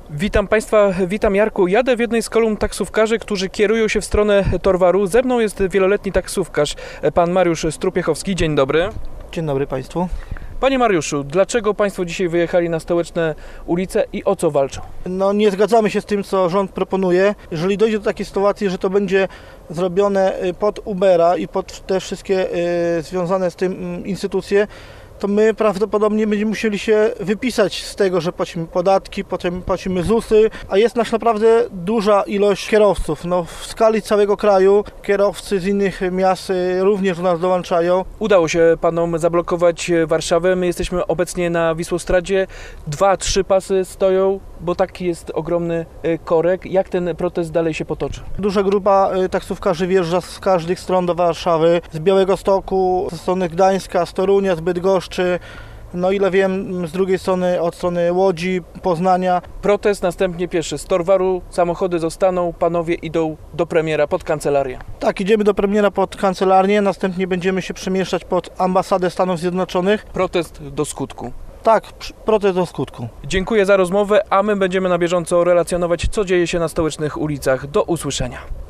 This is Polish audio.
Witam Państwa, witam Jarku. Jadę w jednej z kolumn taksówkarzy, którzy kierują się w stronę Torwaru. Ze mną jest wieloletni taksówkarz, pan Mariusz Strupiechowski. Dzień dobry. Dzień dobry Państwu. Panie Mariuszu, dlaczego Państwo dzisiaj wyjechali na stołeczne ulice i o co walczą? Nie zgadzamy się z tym, co rząd proponuje. Jeżeli dojdzie do takiej sytuacji, że to będzie zrobione pod Ubera i pod te wszystkie związane z tym instytucje, to my prawdopodobnie będziemy musieli się wypisać z tego, że płacimy podatki, potem płacimy ZUS-y, a jest nas naprawdę duża ilość kierowców. W skali całego kraju kierowcy z innych miast również do nas dołączają. Udało się Panom zablokować Warszawę. My jesteśmy obecnie na Wisłostradzie. 2-3 pasy stoją, bo taki jest ogromny korek. Jak ten protest dalej się potoczy? Duża grupa taksówkarzy wjeżdża z każdych stron do Warszawy, z Białegostoku, ze strony Gdańska, z Torunia, z Bydgoszczy. Ile wiem, z drugiej strony, od strony Łodzi, Poznania. Protest, następnie pieszy. Z Torwaru samochody zostaną, panowie idą do premiera pod kancelarię. Tak, idziemy do premiera pod kancelarię, następnie będziemy się przemieszczać pod ambasadę Stanów Zjednoczonych. Protest do skutku. Tak, protest do skutku. Dziękuję za rozmowę, a my będziemy na bieżąco relacjonować, co dzieje się na stołecznych ulicach. Do usłyszenia.